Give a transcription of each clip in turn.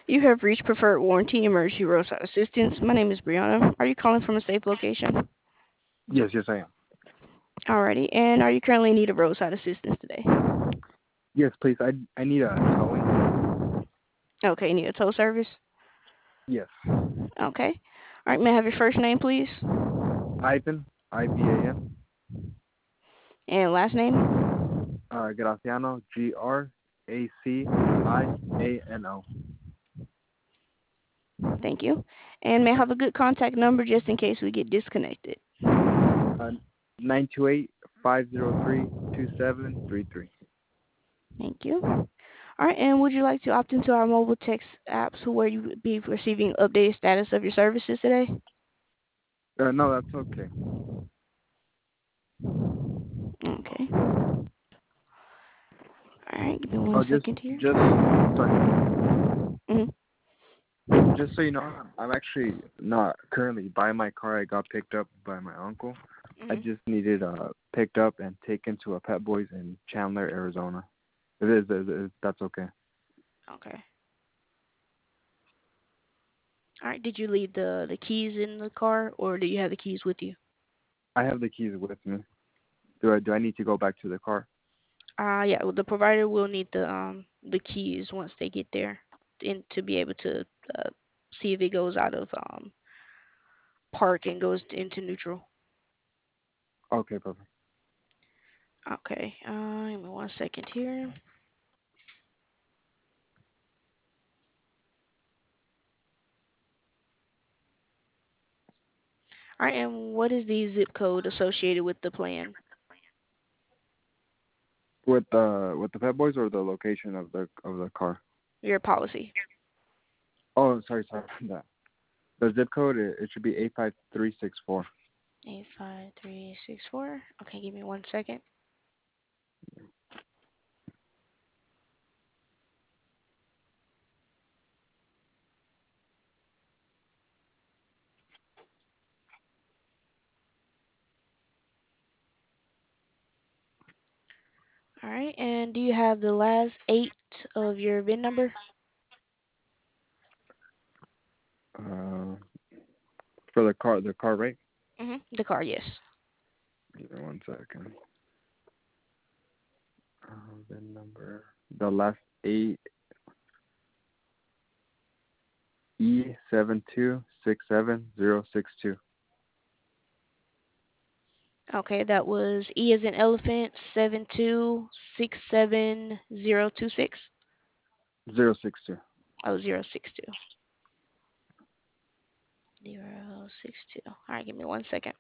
You have reached Preferred Warranty Emergency Roadside Assistance. My name is Brianna. Are you calling from a safe location? Yes, I am. Alrighty. And are you currently in need of roadside assistance today? Yes, please. I need a towing. Okay, you need a tow service? Yes. Okay. Alright, may I have your first name, please? Ivan, Ivan. And last name? Graciano, Graciano. Thank you. And may I have a good contact number just in case we get disconnected? 928-503-2733. Thank you. Alright, and would you like to opt into our mobile text apps where you would be receiving updated status of your services today? No, that's okay. Okay. Alright, give me one second here. Sorry. Mhm. Just so you know, I'm actually not currently by my car. I got picked up by my uncle. I just needed picked up and taken to a Pet Boys in Chandler, Arizona. If that's okay. Okay. Alright, did you leave the keys in the car or do you have the keys with you? I have the keys with me. Do I need to go back to the car? Yeah, well, the provider will need the keys once they get there and to be able to see if it goes out of park and goes into neutral. Okay, perfect. Okay. Give me one second here. Alright, and what is the zip code associated with the plan? With the Pet Boys or the location of the car? Your policy. Oh, sorry that. The zip code it should be 85364. 85364. Okay, give me one second. Alright, and do you have the last 8 of your VIN number? For the car, right? The car, yes. Give me one second. VIN number. The last 8 E7267062. Okay, that was E as in elephant 7267026. 062. Oh, 062. 062. Alright, give me one second.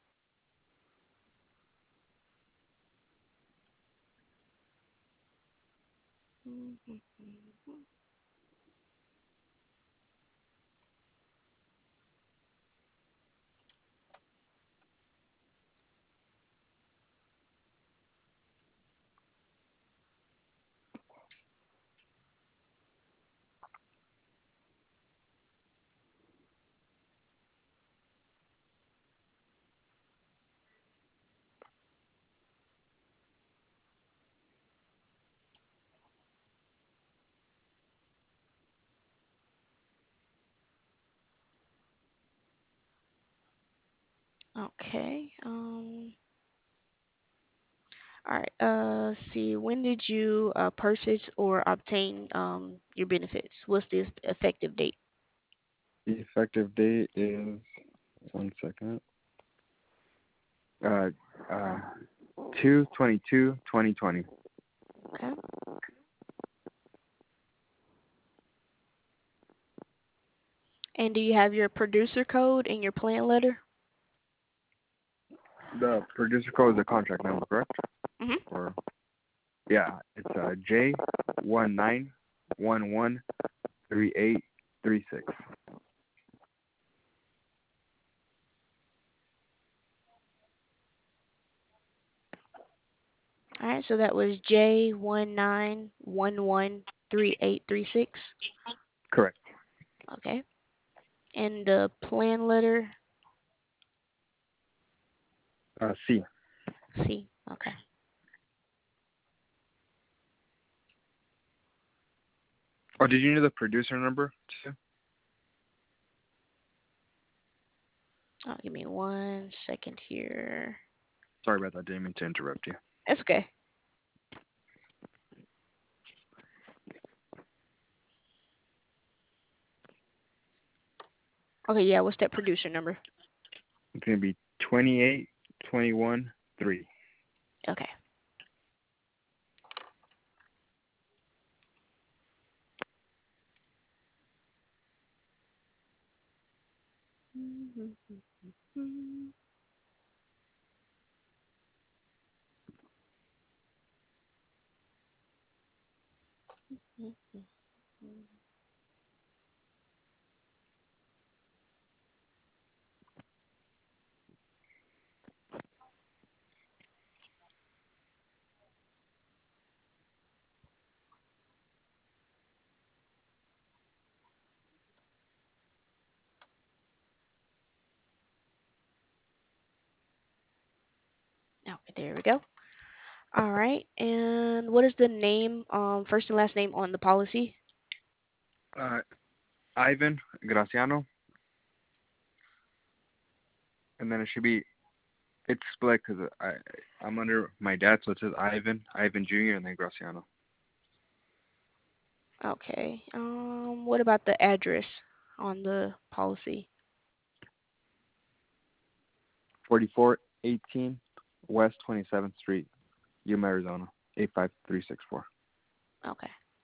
Okay. Alright, see, when did you purchase or obtain your benefits? What's the effective date? The effective date is 1 second. Uh, uh, 2/22/2020. Okay. And do you have your producer code and your plan letter? The producer code is the contract number, correct? Or yeah, it's J19113836. Alright, so that was J19113836. Correct. Okay. And the plan letter? C. C. Okay. Oh, did you know the producer number too? Oh, give me 1 second here. Sorry about that. Didn't mean to interrupt you. That's okay. Okay, yeah, what's that producer number? It's gonna be 2821-3. Okay. Okay, there we go. All right. And what is the name, first and last name on the policy? Uh, Ivan Graciano, and then it should be it's split because I'm under my dad, so it says Ivan Jr. and then Graciano. Okay. What about the address on the policy? 4418 West 27th Street, Yuma, Arizona 85364. Okay.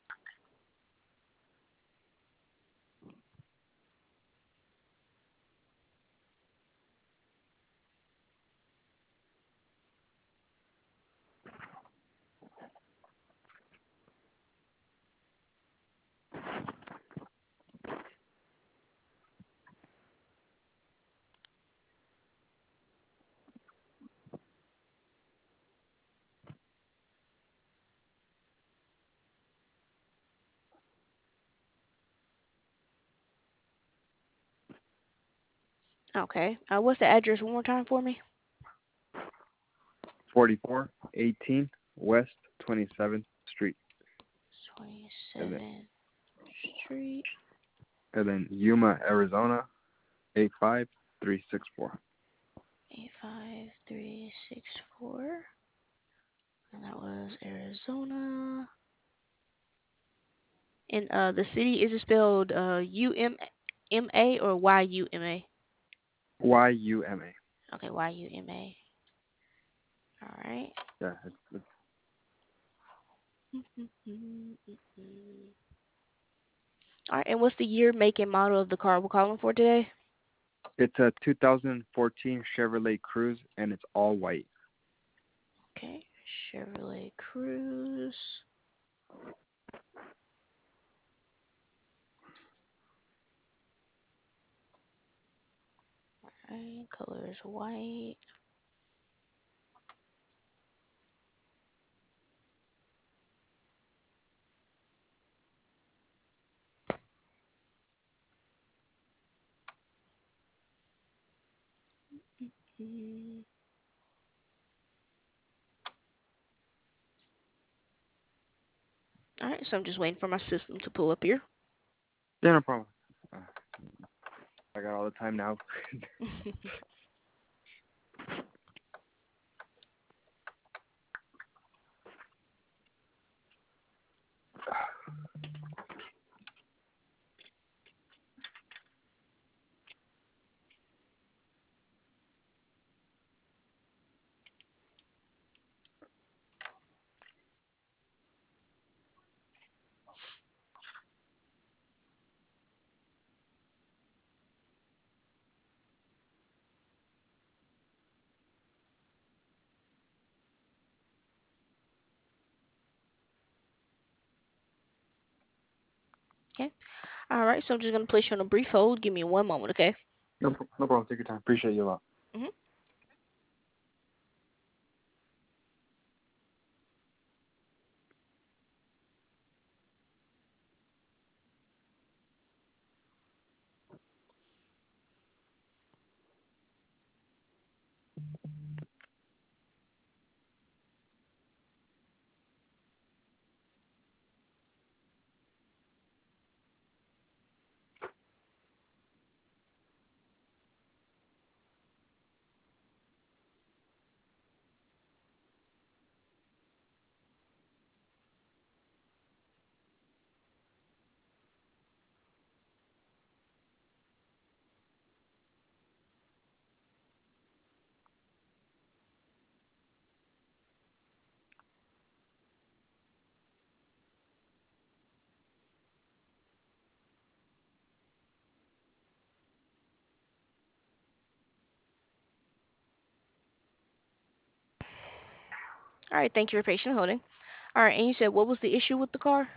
Okay. What's the address one more time for me? 4418 West 27th Street, and then 27th Street. Yuma, Arizona 85364. 85364. And that was Arizona. And the city, is it spelled UMA or YUMA? YUMA. Okay, YUMA. All right. Yeah, All right, and what's the year, make, and model of the car we're calling for today? it's a 2014 Chevrolet Cruze, and it's all white. Okay, Chevrolet Cruze. All right, color is white. Mm. All right, so I'm just waiting for my system to pull up here. Yeah, no problem. Uh, I got all the time now. Okay. All right, so I'm just gonna place you on a brief hold. Give me 1 moment, okay? No problem. Take your time. Appreciate you a lot. Mhm. All right, thank you for patient holding. All right, and you said what was the issue with the car?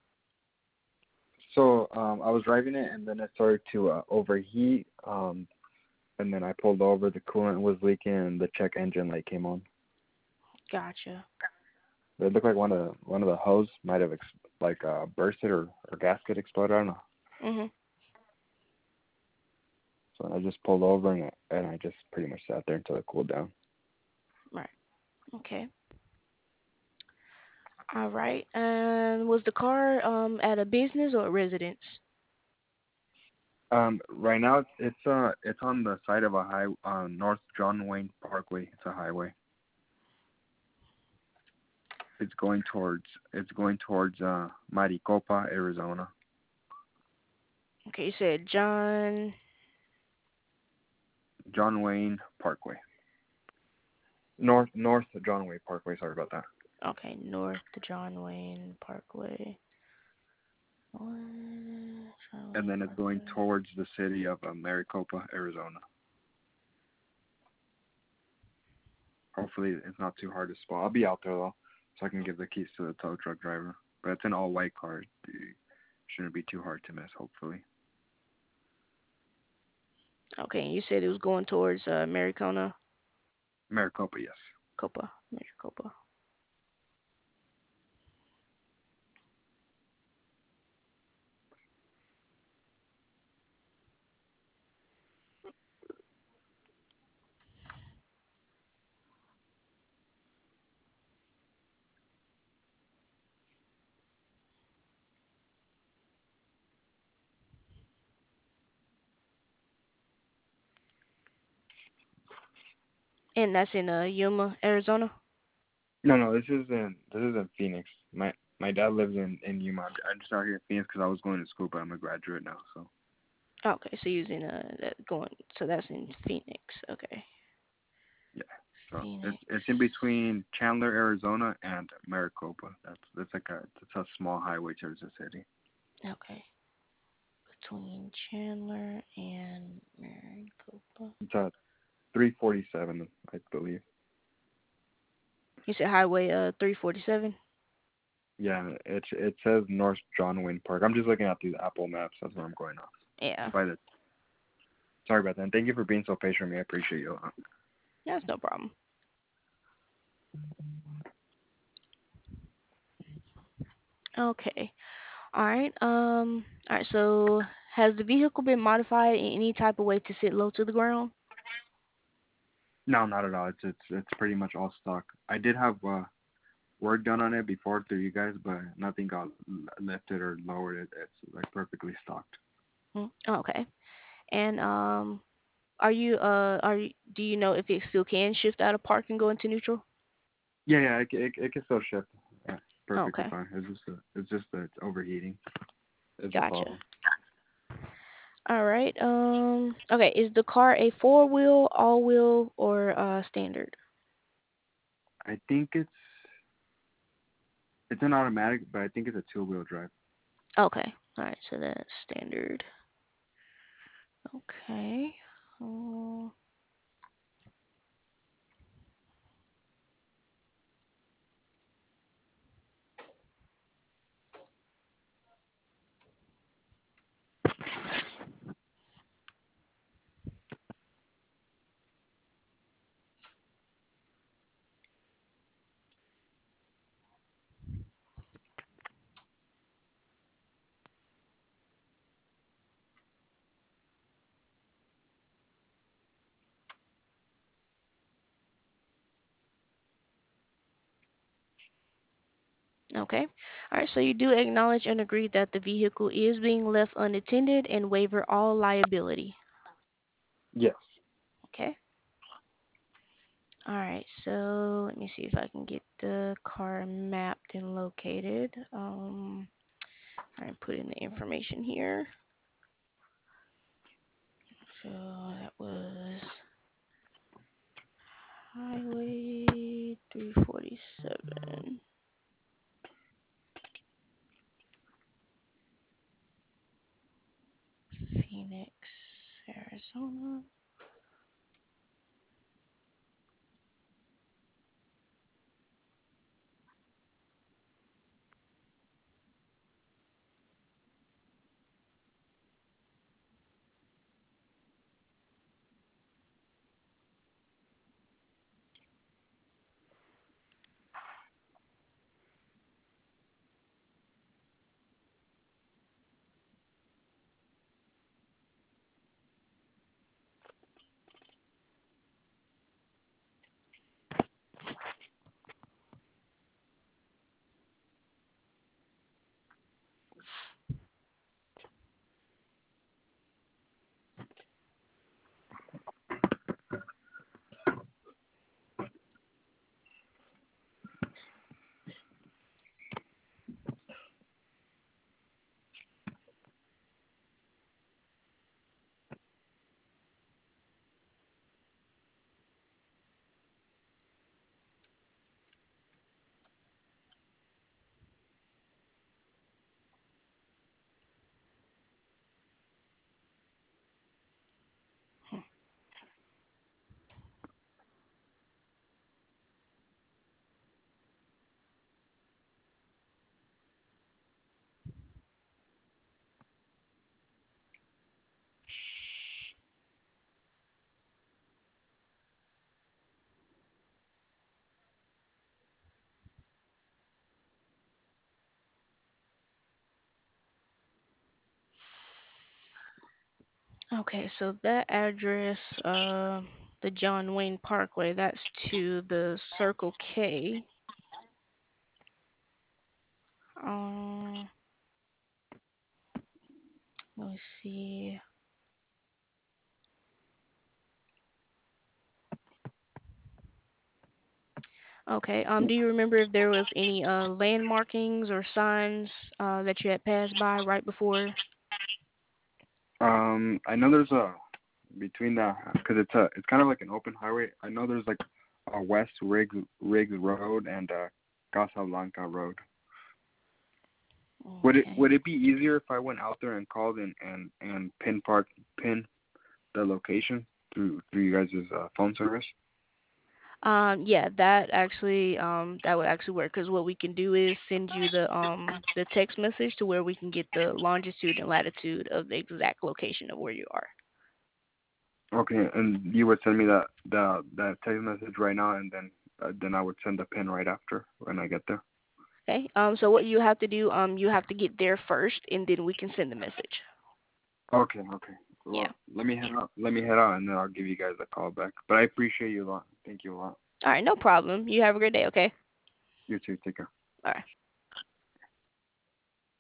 So I was driving it, and then it started to overheat. And then I pulled over. The coolant was leaking, and the check engine light came on. Gotcha. It looked like one of the hose might have bursted or gasket exploded. I don't know. Mhm. So I just pulled over and I just pretty much sat there until it cooled down. Right. Okay. All right. And was the car at a business or a residence? Right now it's on the side of a high North John Wayne Parkway. It's a highway. It's going towards Maricopa, Arizona. Okay, you said John. John Wayne Parkway. North John Wayne Parkway. Sorry about that. Okay, North John Wayne Parkway. John And Wayne then it's going Parkway. towards the city of Maricopa, Arizona. Hopefully it's not too hard to spot. I'll be out there though, so I can give the keys to the tow truck driver. But it's an all white car. It shouldn't be too hard to miss. Hopefully. Okay, and you said it was going towards Maricona, Maricopa, yes. Copa, Maricopa. And that's in Yuma, Arizona. No, this is in Phoenix. My dad lives in Yuma. I'm just out here in Phoenix because I was going to school, but I'm a graduate now. So Okay, so using that going, so that's in Phoenix. Okay, yeah. So Phoenix. it's in between Chandler, Arizona, and Maricopa. That's like it's a small highway towards the city. Okay, between Chandler and Maricopa. It's at 347, I believe. You said Highway 347. Yeah, it says North John Wayne Park. I'm just looking at these Apple Maps. That's where I'm going off. Yeah, By the Sorry about that. And thank you for being so patient with me. I appreciate you. that's no problem. Okay. All right. All right. So, has the vehicle been modified in any type of way to sit low to the ground? No, not at all. It's pretty much all stock. I did have work done on it before through you guys, but nothing got lifted or lowered. It's like perfectly stocked. Okay. And do you know if it still can shift out of park and go into neutral? Yeah, it can still shift. Perfectly Okay. fine. It's just that it's overheating is the Gotcha. problem. All right. Okay. Is the car a four wheel, all wheel, or standard? I think it's an automatic, but I think it's a two-wheel drive. Okay. All right. So that's standard. Okay. Uh, Okay. All right. So you do acknowledge and agree that the vehicle is being left unattended and waiver all liability. Yes. Okay. All right. So let me see if I can get the car mapped and located. All right. Put in the information here. So that was Highway 347, Phoenix, Arizona. Okay, so that address, the John Wayne Parkway, that's to the Circle K. Um, let me see. Okay. Do you remember if there was any landmarkings or signs that you had passed by right before? I know there's a between the because it's kind of like an open highway. I know there's like a West Riggs Road and Casablanca Road. Okay. Would it be easier if I went out there and called and pin the location through you guys' phone service? Yeah, that actually that would actually work because what we can do is send you the text message to where we can get the longitude and latitude of the exact location of where you are. Okay, and you would send me that text message right now, and then I would send the pin right after when I get there. Okay. So what you have to do, you have to get there first, and then we can send the message. Okay, okay. Yeah. Well, let me head out. Let me head out, and then I'll give you guys a call back. But I appreciate you a lot. Thank you a lot. All right, no problem. You have a great day. Okay. You too. Take care. All right.